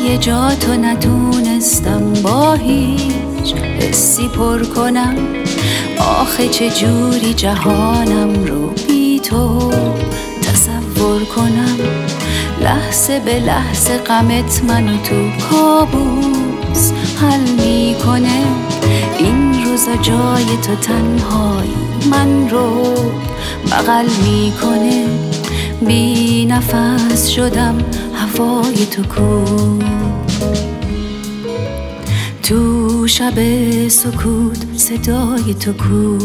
جای جاتو نتونستم با هیچ حسی پر کنم. آخه چه جوری جهانم رو بی تو تصور کنم. لحظه به لحظه غمت منو تو کابوس حل میکنه. این روزا جای تو تنهایی من رو بغل میکنه. بی نفس شدم هوای تو کو. تو شب سکوت صدای تو کو.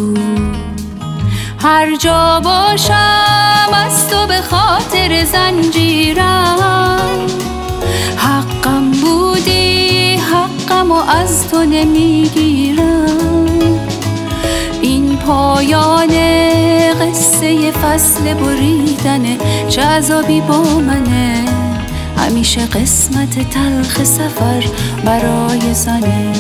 هر جا باشم از تو به خاطر زنجیرم. حقم بودی حقم و از تو نمیگیرم. این پایان قصه فصل بریدنه. چه عذابی با منه. همیشه قسمت تلخ سفر برای زنه.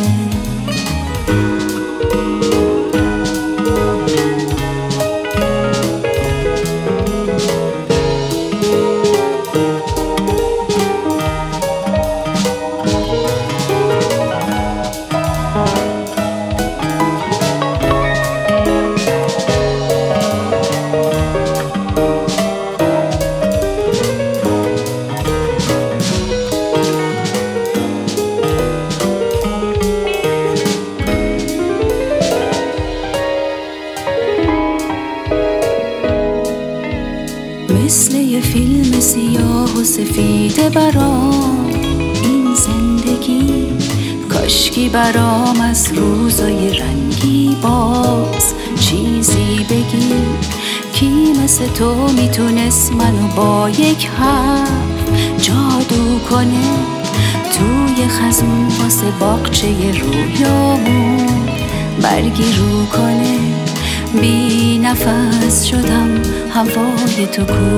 مثل یه فیلم سیاه و سفید برام این زندگی. کاشکی برام از روزای رنگی باز چیزی بگی. کی مثل تو میتونست منو با یک حرف جادو کنه. توی خزون واسه باغچه رویامون برگی رو کنه. بی نفس شدم هوای تو کو.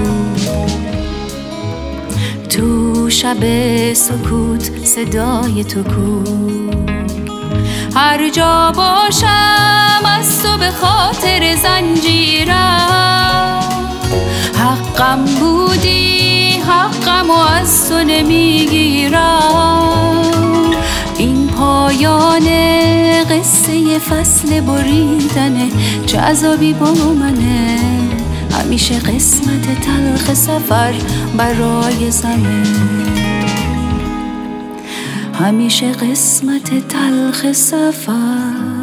تو شب سکوت صدای تو کو. هر جا باشم از تو به خاطر زنجیرم. حقم بودی حقم و از تو نمیگیرم. این پایان قصه فصل بریدنه. چه عذابی با منه. همیشه قسمت تلخ سفر برای زنه. همیشه قسمت تلخ سفر